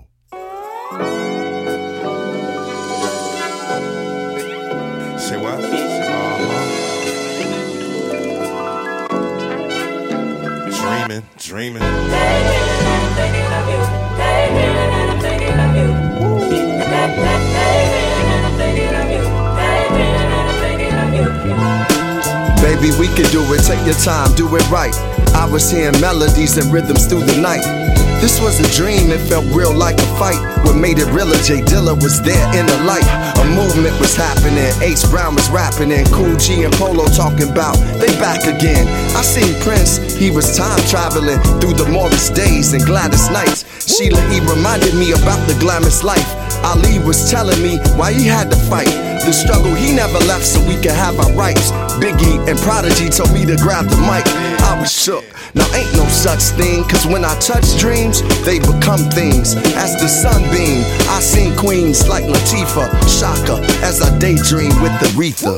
say what? Uh-huh. Dreaming, dreaming. Thinking of you, thinking and I'm thinking of you. Thinking of you, thinking and I'm thinking of you. Baby, we can do it, take your time, do it right. I was hearing melodies and rhythms through the night. This was a dream, it felt real like a fight. What made it realer, Jay Dilla was there in the light. A movement was happening, Ace Brown was rapping, and Cool G and Polo talking about they back again. I seen Prince, he was time traveling through the Morris days and Gladys nights. Sheila E reminded me about the glamorous life. Ali was telling me why he had to fight. The struggle he never left so we could have our rights. Biggie and Prodigy told me to grab the mic. I was shook. Now ain't no such thing, cause when I touch dreams, they become things. As the sunbeam, I seen queens like Latifah, Shaka, as I daydream with Aretha.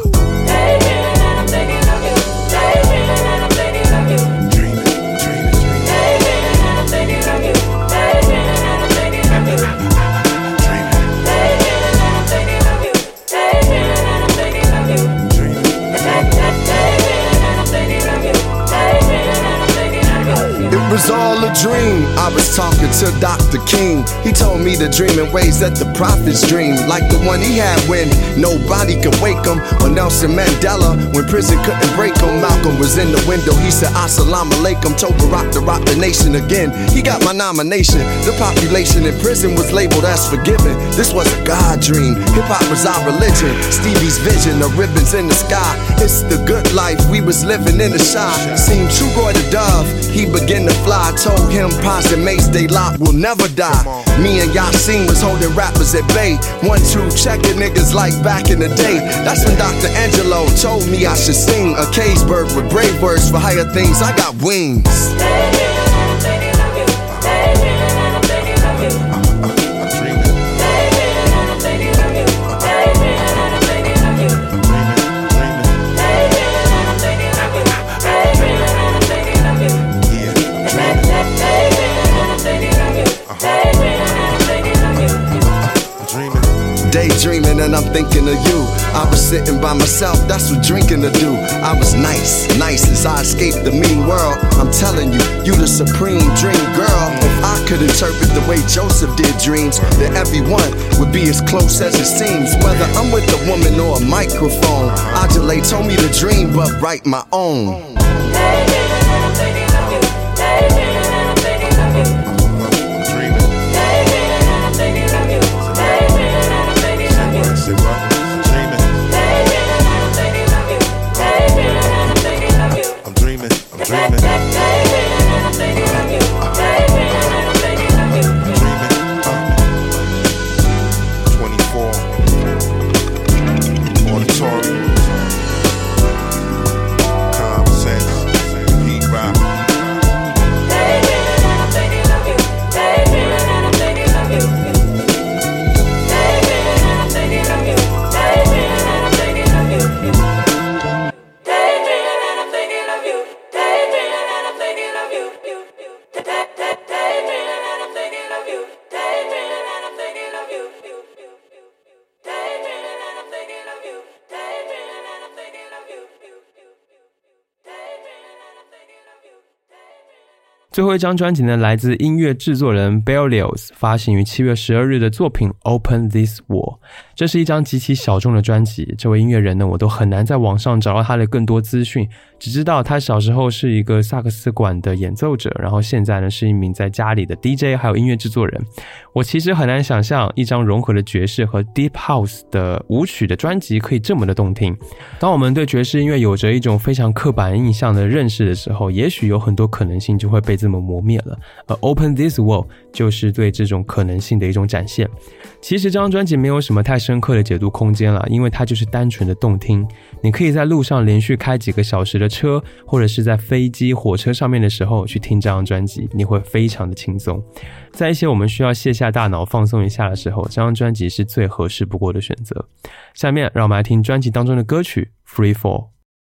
It was all a dream. I was talking to Doctor King. He told me to dream in ways that the prophets dream, like the one he had when nobody could wake him, or Nelson Mandela when prison couldn't break him. Malcolm was in the window, he said assalamu alaikum, told Barack to rock the nation again. He got my nomination. The population in prison was labeled as forgiven. This was a God dream. Hip-hop was our religion. Stevie's vision, the ribbons in the sky. It's the good life we was living in the shy. Seen True Boy the Dove, he began to fly. Told him Paz and Mace they lock will never die. Me and Yasin was holding rappers at bay. One, two, checking niggas like back in the day. That's when Doctor Angelo told me I should sing a Cageburg with brave words for higher things. I got wings. Daydreaming and I'm thinking of you. I was sitting by myself, that's what drinking to do. I was nice, nice as I escaped the mean world. I'm telling you, you the supreme dream girl. If I could interpret the way Joseph did dreams, then everyone would be as close as it seems. Whether I'm with a woman or a microphone, Adelaide told me to dream but write my own. Common sense, heat rock. 最后一张专辑呢，来自音乐制作人 Berlioz 发行于七月十二日的作品 Open This Wall。 这是一张极其小众的专辑，这位音乐人呢，我都很难在网上找到他的更多资讯，只知道他小时候是一个萨克斯管的演奏者，然后现在呢是一名在家里的 D J 还有音乐制作人。我其实很难想象一张融合了爵士和 Deep House 的舞曲的专辑可以这么的动听。当我们对爵士音乐有着一种非常刻板印象的认识的时候，也许有很多可能性就会被这么磨灭了，而 Open This Wall 就是对这种可能性的一种展现。其实这张专辑没有什么太深刻的解读空间了，因为它就是单纯的动听。你可以在路上连续开几个小时的车，或者是在飞机火车上面的时候去听这张专辑，你会非常的轻松。在一些我们需要卸下大脑放松一下的时候，这张专辑是最合适不过的选择。下面让我们来听专辑当中的歌曲 Free Fall。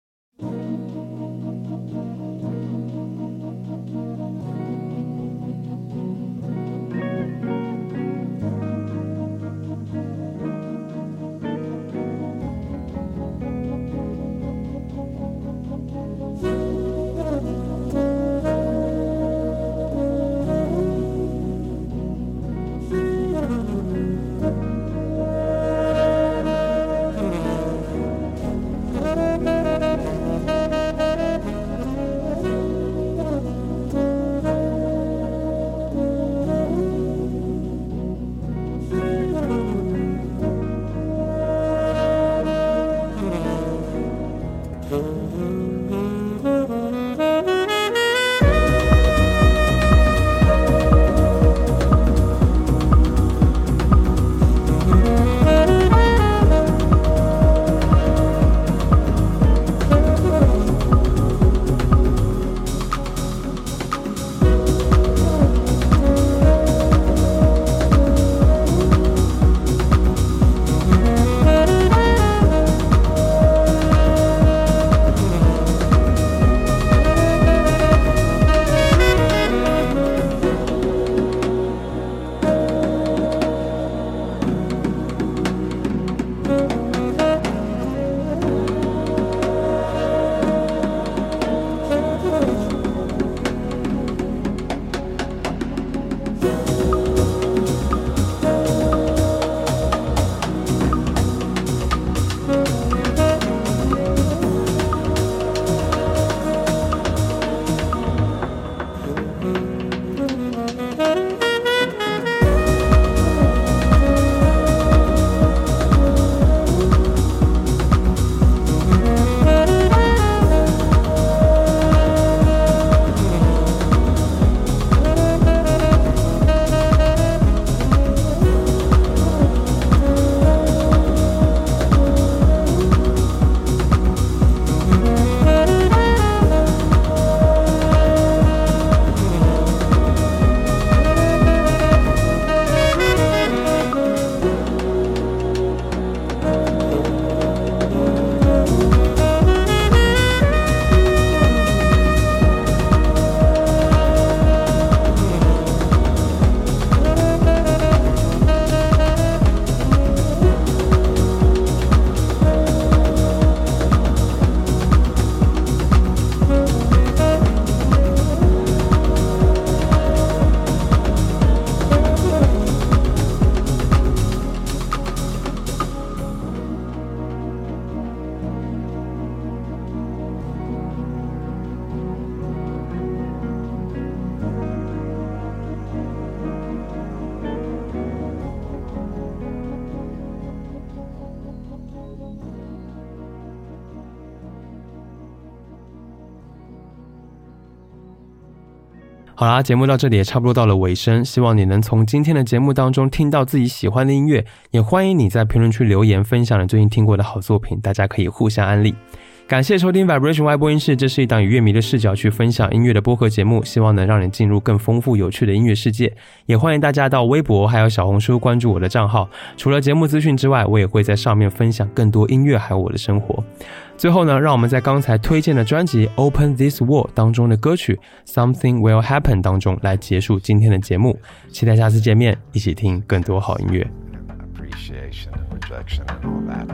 好啦，节目到这里也差不多到了尾声，希望你能从今天的节目当中听到自己喜欢的音乐，也欢迎你在评论区留言分享你最近听过的好作品，大家可以互相安利。感谢收听 Vibration Y 播音室，这是一档以乐迷的视角去分享音乐的播客节目，希望能让你进入更丰富有趣的音乐世界。也欢迎大家到微博还有小红书关注我的账号，除了节目资讯之外，我也会在上面分享更多音乐还有我的生活。最后呢，让我们在刚才推荐的专辑 Open This Wall 当中的歌曲 Something Will Happen 当中来结束今天的节目，期待下次见面，一起听更多好音乐。 Appreciation and rejection and all that.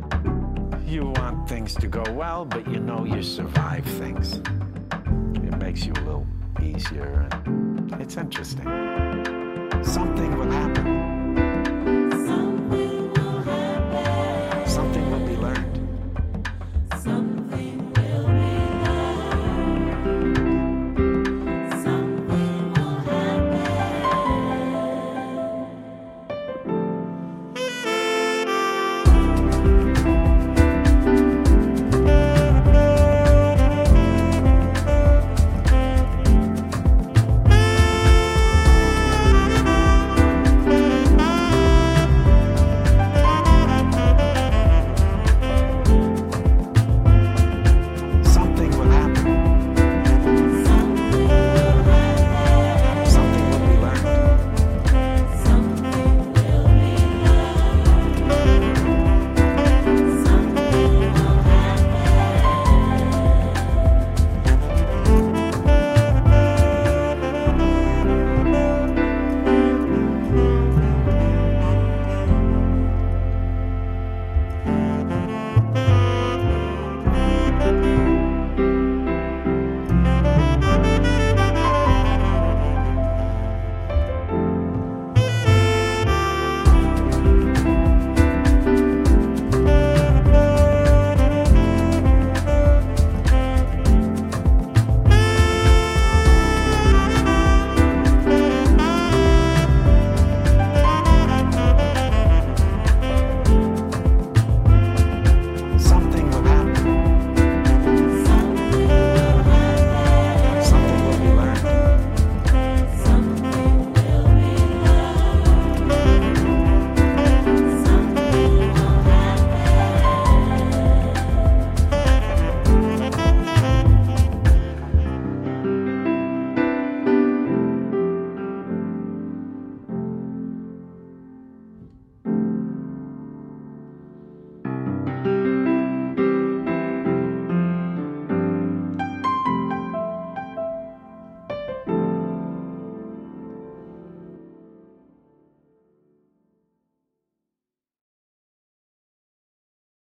You want things to go well, but you know you survive things. You make makes you a little easier. And it's interesting. Something will happen.